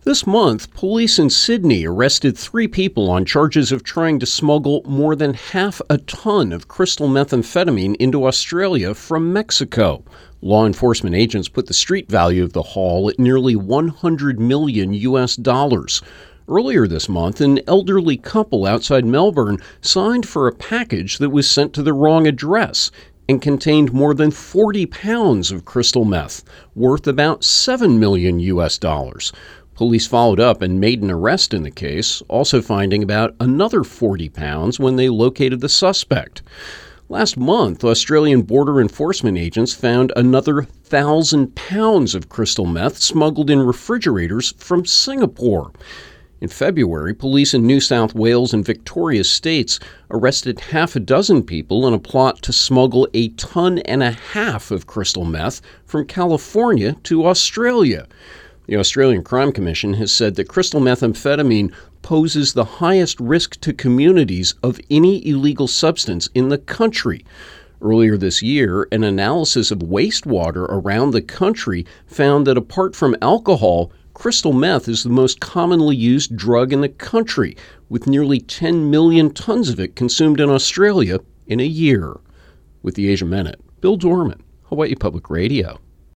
This month, police in Sydney arrested 3 people on charges of trying to smuggle more than half a ton of crystal methamphetamine into Australia from Mexico. Law enforcement agents put the street value of the haul at nearly $100 million. Earlier this month, an elderly couple outside Melbourne signed for a package that was sent to the wrong address and contained more than 40 pounds of crystal meth, worth about $7 million. Police followed up and made an arrest in the case, also finding about another 40 pounds when they located the suspect. Last month, Australian border enforcement agents found another 1,000 pounds of crystal meth smuggled in refrigerators from Singapore. In February, police in New South Wales and Victoria states arrested half a dozen people in a plot to smuggle 1.5 tons of crystal meth from California to Australia. The Australian Crime Commission has said that crystal methamphetamine poses the highest risk to communities of any illegal substance in the country. Earlier this year, an analysis of wastewater around the country found that apart from alcohol, crystal meth is the most commonly used drug in the country, with nearly 10 million tons of it consumed in Australia in a year. With the Asia Minute, Bill Dorman, Hawaii Public Radio.